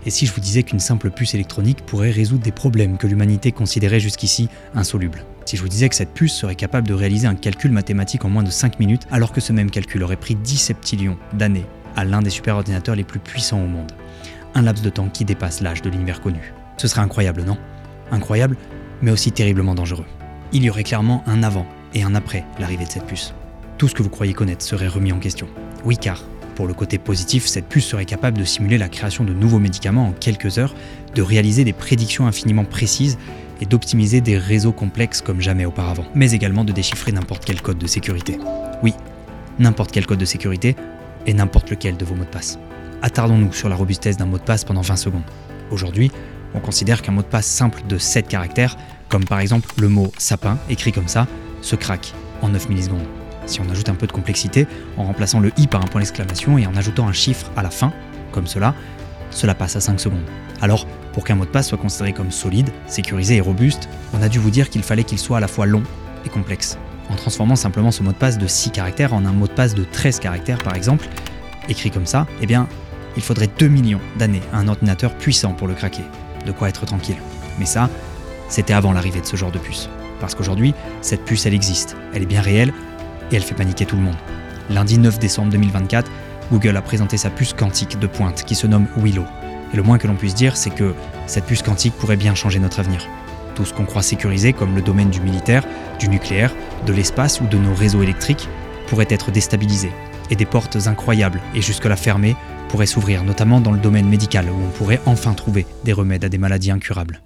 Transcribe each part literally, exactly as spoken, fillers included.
Et si je vous disais qu'une simple puce électronique pourrait résoudre des problèmes que l'humanité considérait jusqu'ici insolubles? Si je vous disais que cette puce serait capable de réaliser un calcul mathématique en moins de cinq minutes, alors que ce même calcul aurait pris dix septillions d'années à l'un des superordinateurs les plus puissants au monde. Un laps de temps qui dépasse l'âge de l'univers connu. Ce serait incroyable, non? Incroyable, mais aussi terriblement dangereux. Il y aurait clairement un avant et un après l'arrivée de cette puce. Tout ce que vous croyez connaître serait remis en question. Oui, car, pour le côté positif, cette puce serait capable de simuler la création de nouveaux médicaments en quelques heures, de réaliser des prédictions infiniment précises et d'optimiser des réseaux complexes comme jamais auparavant, mais également de déchiffrer n'importe quel code de sécurité. Oui, n'importe quel code de sécurité et n'importe lequel de vos mots de passe. Attardons-nous sur la robustesse d'un mot de passe pendant vingt secondes. Aujourd'hui, on considère qu'un mot de passe simple de sept caractères, comme par exemple le mot « sapin » écrit comme ça, se craque en neuf millisecondes. Si on ajoute un peu de complexité, en remplaçant le « i » par un point d'exclamation et en ajoutant un chiffre à la fin, comme cela, cela passe à cinq secondes. Alors, pour qu'un mot de passe soit considéré comme solide, sécurisé et robuste, on a dû vous dire qu'il fallait qu'il soit à la fois long et complexe. En transformant simplement ce mot de passe de six caractères en un mot de passe de treize caractères par exemple, écrit comme ça, eh bien, il faudrait deux millions d'années à un ordinateur puissant pour le craquer. De quoi être tranquille. Mais ça, c'était avant l'arrivée de ce genre de puce. Parce qu'aujourd'hui, cette puce, elle existe, elle est bien réelle et elle fait paniquer tout le monde. Lundi neuf décembre deux mille vingt-quatre, Google a présenté sa puce quantique de pointe qui se nomme Willow. Et le moins que l'on puisse dire, c'est que cette puce quantique pourrait bien changer notre avenir. Tout ce qu'on croit sécurisé, comme le domaine du militaire, du nucléaire, de l'espace ou de nos réseaux électriques, pourrait être déstabilisé. Et des portes incroyables et jusque-là fermées pourraient s'ouvrir, notamment dans le domaine médical, où on pourrait enfin trouver des remèdes à des maladies incurables.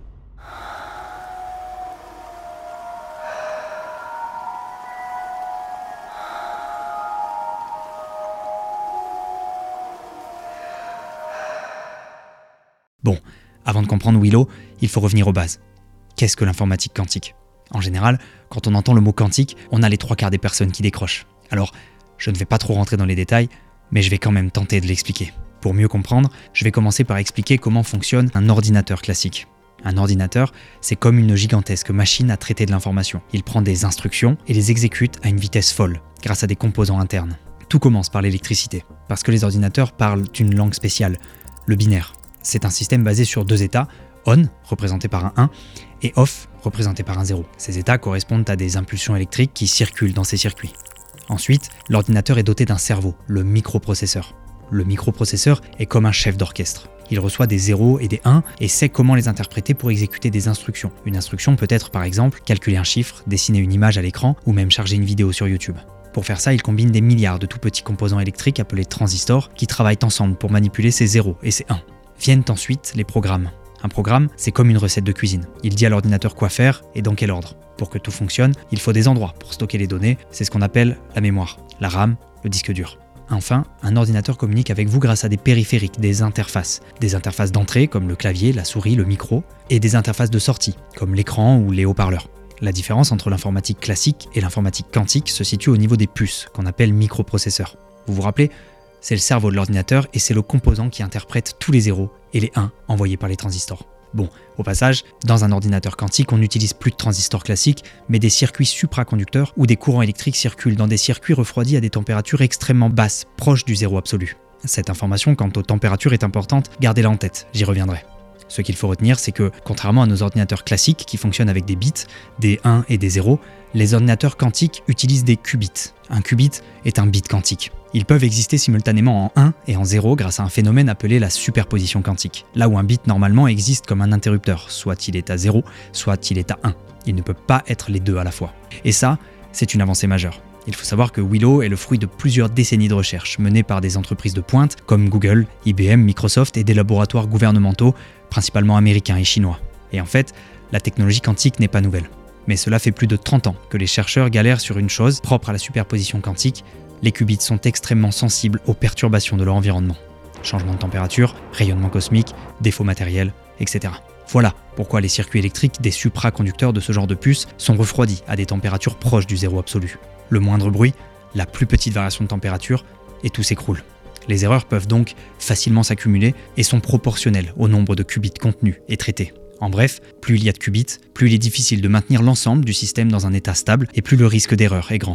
Bon, avant de comprendre Willow, il faut revenir aux bases. Qu'est-ce que l'informatique quantique? En général, quand on entend le mot quantique, on a les trois quarts des personnes qui décrochent. Alors, je ne vais pas trop rentrer dans les détails, mais je vais quand même tenter de l'expliquer. Pour mieux comprendre, je vais commencer par expliquer comment fonctionne un ordinateur classique. Un ordinateur, c'est comme une gigantesque machine à traiter de l'information. Il prend des instructions et les exécute à une vitesse folle, grâce à des composants internes. Tout commence par l'électricité, parce que les ordinateurs parlent d'une langue spéciale, le binaire. C'est un système basé sur deux états, on, représenté par un un, et off, représenté par un zéro. Ces états correspondent à des impulsions électriques qui circulent dans ces circuits. Ensuite, l'ordinateur est doté d'un cerveau, le microprocesseur. Le microprocesseur est comme un chef d'orchestre. Il reçoit des zéros et des uns et sait comment les interpréter pour exécuter des instructions. Une instruction peut être par exemple calculer un chiffre, dessiner une image à l'écran ou même charger une vidéo sur YouTube. Pour faire ça, il combine des milliards de tout petits composants électriques appelés transistors qui travaillent ensemble pour manipuler ces zéros et ces uns. Viennent ensuite les programmes. Un programme, c'est comme une recette de cuisine. Il dit à l'ordinateur quoi faire et dans quel ordre. Pour que tout fonctionne, il faut des endroits pour stocker les données, c'est ce qu'on appelle la mémoire, la RAM, le disque dur. Enfin, un ordinateur communique avec vous grâce à des périphériques, des interfaces. Des interfaces d'entrée comme le clavier, la souris, le micro, et des interfaces de sortie comme l'écran ou les haut-parleurs. La différence entre l'informatique classique et l'informatique quantique se situe au niveau des puces, qu'on appelle microprocesseurs. Vous vous rappelez ? C'est le cerveau de l'ordinateur et c'est le composant qui interprète tous les zéros et les uns envoyés par les transistors. Bon, au passage, dans un ordinateur quantique, on n'utilise plus de transistors classiques, mais des circuits supraconducteurs où des courants électriques circulent dans des circuits refroidis à des températures extrêmement basses, proches du zéro absolu. Cette information quant aux températures est importante, gardez-la en tête, j'y reviendrai. Ce qu'il faut retenir, c'est que, contrairement à nos ordinateurs classiques qui fonctionnent avec des bits, des un et des zéro, les ordinateurs quantiques utilisent des qubits. Un qubit est un bit quantique. Ils peuvent exister simultanément en un et en zéro grâce à un phénomène appelé la superposition quantique. Là où un bit normalement existe comme un interrupteur, soit il est à zéro, soit il est à un. Il ne peut pas être les deux à la fois. Et ça, c'est une avancée majeure. Il faut savoir que Willow est le fruit de plusieurs décennies de recherche menées par des entreprises de pointe comme Google, I B M, Microsoft et des laboratoires gouvernementaux, principalement américains et chinois. Et en fait, la technologie quantique n'est pas nouvelle. Mais cela fait plus de trente ans que les chercheurs galèrent sur une chose propre à la superposition quantique. Les qubits sont extrêmement sensibles aux perturbations de leur environnement. Changement de température, rayonnement cosmique, défauts matériels, et cetera. Voilà pourquoi les circuits électriques des supraconducteurs de ce genre de puces sont refroidis à des températures proches du zéro absolu. Le moindre bruit, la plus petite variation de température, et tout s'écroule. Les erreurs peuvent donc facilement s'accumuler et sont proportionnelles au nombre de qubits contenus et traités. En bref, plus il y a de qubits, plus il est difficile de maintenir l'ensemble du système dans un état stable et plus le risque d'erreur est grand.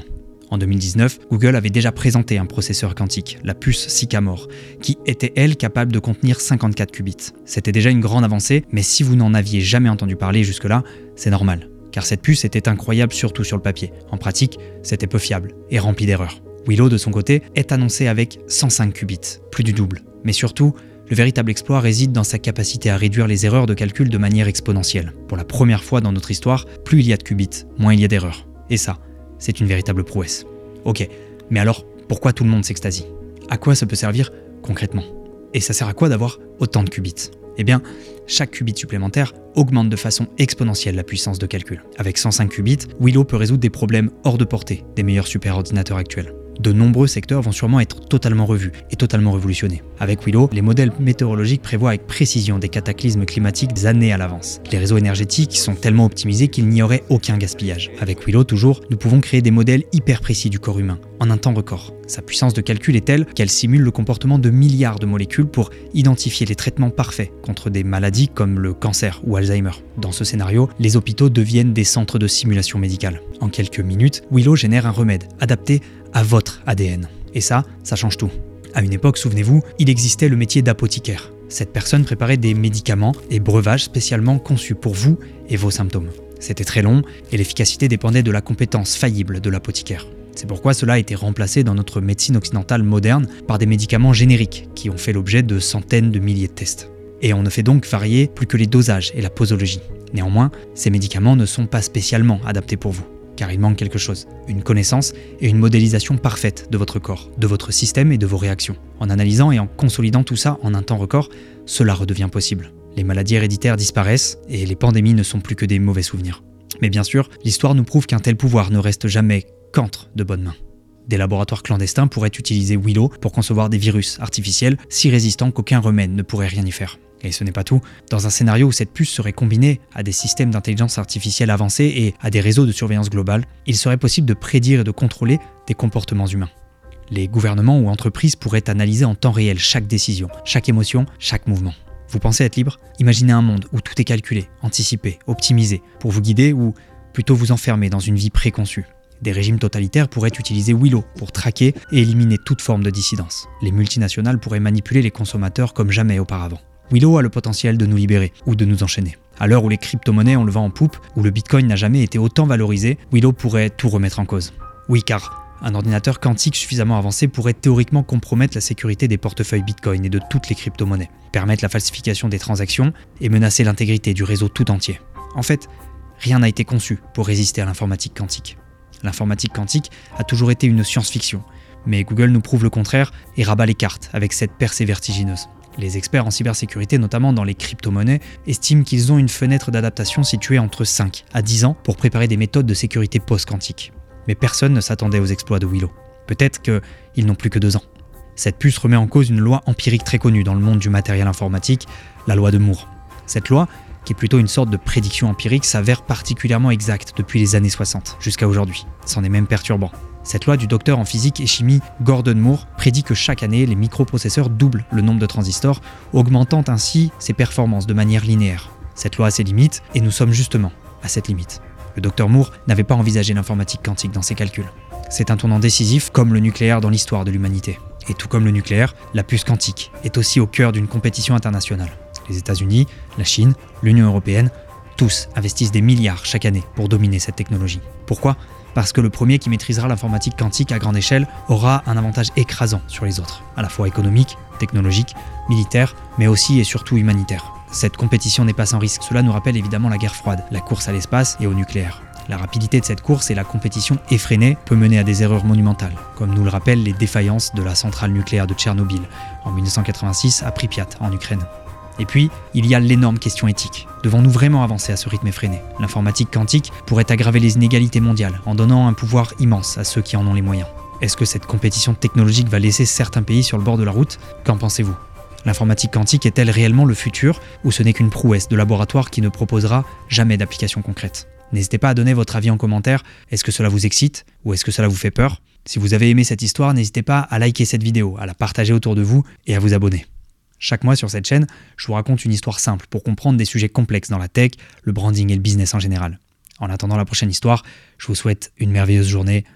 En deux mille dix-neuf, Google avait déjà présenté un processeur quantique, la puce Sycamore, qui était, elle, capable de contenir cinquante-quatre qubits. C'était déjà une grande avancée, mais si vous n'en aviez jamais entendu parler jusque-là, c'est normal, car cette puce était incroyable surtout sur le papier. En pratique, c'était peu fiable et rempli d'erreurs. Willow, de son côté, est annoncé avec cent cinq qubits, plus du double. Mais surtout, le véritable exploit réside dans sa capacité à réduire les erreurs de calcul de manière exponentielle. Pour la première fois dans notre histoire, plus il y a de qubits, moins il y a d'erreurs. Et ça, c'est une véritable prouesse. Ok, mais alors, pourquoi tout le monde s'extasie? À quoi ça peut servir concrètement? Et ça sert à quoi d'avoir autant de qubits? Eh bien, chaque qubit supplémentaire augmente de façon exponentielle la puissance de calcul. Avec cent cinq qubits, Willow peut résoudre des problèmes hors de portée des meilleurs superordinateurs actuels. De nombreux secteurs vont sûrement être totalement revus et totalement révolutionnés. Avec Willow, les modèles météorologiques prévoient avec précision des cataclysmes climatiques des années à l'avance. Les réseaux énergétiques sont tellement optimisés qu'il n'y aurait aucun gaspillage. Avec Willow, toujours, nous pouvons créer des modèles hyper précis du corps humain, en un temps record. Sa puissance de calcul est telle qu'elle simule le comportement de milliards de molécules pour identifier les traitements parfaits contre des maladies comme le cancer ou Alzheimer. Dans ce scénario, les hôpitaux deviennent des centres de simulation médicale. En quelques minutes, Willow génère un remède adapté à votre A D N. Et ça, ça change tout. À une époque, souvenez-vous, il existait le métier d'apothicaire. Cette personne préparait des médicaments et breuvages spécialement conçus pour vous et vos symptômes. C'était très long et l'efficacité dépendait de la compétence faillible de l'apothicaire. C'est pourquoi cela a été remplacé dans notre médecine occidentale moderne par des médicaments génériques qui ont fait l'objet de centaines de milliers de tests. Et on ne fait donc varier plus que les dosages et la posologie. Néanmoins, ces médicaments ne sont pas spécialement adaptés pour vous, car il manque quelque chose, une connaissance et une modélisation parfaite de votre corps, de votre système et de vos réactions. En analysant et en consolidant tout ça en un temps record, cela redevient possible. Les maladies héréditaires disparaissent et les pandémies ne sont plus que des mauvais souvenirs. Mais bien sûr, l'histoire nous prouve qu'un tel pouvoir ne reste jamais qu'entre de bonnes mains. Des laboratoires clandestins pourraient utiliser Willow pour concevoir des virus artificiels si résistants qu'aucun remède ne pourrait rien y faire. Et ce n'est pas tout. Dans un scénario où cette puce serait combinée à des systèmes d'intelligence artificielle avancés et à des réseaux de surveillance globale, il serait possible de prédire et de contrôler des comportements humains. Les gouvernements ou entreprises pourraient analyser en temps réel chaque décision, chaque émotion, chaque mouvement. Vous pensez être libre? Imaginez un monde où tout est calculé, anticipé, optimisé, pour vous guider ou plutôt vous enfermer dans une vie préconçue. Des régimes totalitaires pourraient utiliser Willow pour traquer et éliminer toute forme de dissidence. Les multinationales pourraient manipuler les consommateurs comme jamais auparavant. Willow a le potentiel de nous libérer ou de nous enchaîner. À l'heure où les crypto-monnaies ont le vent en poupe, où le Bitcoin n'a jamais été autant valorisé, Willow pourrait tout remettre en cause. Oui, car un ordinateur quantique suffisamment avancé pourrait théoriquement compromettre la sécurité des portefeuilles Bitcoin et de toutes les crypto-monnaies, permettre la falsification des transactions et menacer l'intégrité du réseau tout entier. En fait, rien n'a été conçu pour résister à l'informatique quantique. L'informatique quantique a toujours été une science-fiction, mais Google nous prouve le contraire et rabat les cartes avec cette percée vertigineuse. Les experts en cybersécurité, notamment dans les crypto-monnaies, estiment qu'ils ont une fenêtre d'adaptation située entre cinq à dix ans pour préparer des méthodes de sécurité post-quantique. Mais personne ne s'attendait aux exploits de Willow. Peut-être qu'ils n'ont plus que deux ans. Cette puce remet en cause une loi empirique très connue dans le monde du matériel informatique, la loi de Moore. Cette loi, qui est plutôt une sorte de prédiction empirique, s'avère particulièrement exacte depuis les années soixante jusqu'à aujourd'hui. C'en est même perturbant. Cette loi du docteur en physique et chimie Gordon Moore prédit que chaque année, les microprocesseurs doublent le nombre de transistors, augmentant ainsi ses performances de manière linéaire. Cette loi a ses limites, et nous sommes justement à cette limite. Le docteur Moore n'avait pas envisagé l'informatique quantique dans ses calculs. C'est un tournant décisif comme le nucléaire dans l'histoire de l'humanité. Et tout comme le nucléaire, la puce quantique est aussi au cœur d'une compétition internationale. Les États-Unis, la Chine, l'Union européenne, tous investissent des milliards chaque année pour dominer cette technologie. Pourquoi ? Parce que le premier qui maîtrisera l'informatique quantique à grande échelle aura un avantage écrasant sur les autres, à la fois économique, technologique, militaire, mais aussi et surtout humanitaire. Cette compétition n'est pas sans risque. Cela nous rappelle évidemment la guerre froide, la course à l'espace et au nucléaire. La rapidité de cette course et la compétition effrénée peut mener à des erreurs monumentales, comme nous le rappellent les défaillances de la centrale nucléaire de Tchernobyl en dix-neuf cent quatre-vingt-six à Pripyat en Ukraine. Et puis, il y a l'énorme question éthique. Devons-nous vraiment avancer à ce rythme effréné ? L'informatique quantique pourrait aggraver les inégalités mondiales en donnant un pouvoir immense à ceux qui en ont les moyens. Est-ce que cette compétition technologique va laisser certains pays sur le bord de la route ? Qu'en pensez-vous ? L'informatique quantique est-elle réellement le futur ou ce n'est qu'une prouesse de laboratoire qui ne proposera jamais d'application concrète ? N'hésitez pas à donner votre avis en commentaire. Est-ce que cela vous excite ou est-ce que cela vous fait peur ? Si vous avez aimé cette histoire, n'hésitez pas à liker cette vidéo, à la partager autour de vous et à vous abonner. Chaque mois sur cette chaîne, je vous raconte une histoire simple pour comprendre des sujets complexes dans la tech, le branding et le business en général. En attendant la prochaine histoire, je vous souhaite une merveilleuse journée.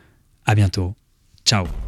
À bientôt. Ciao.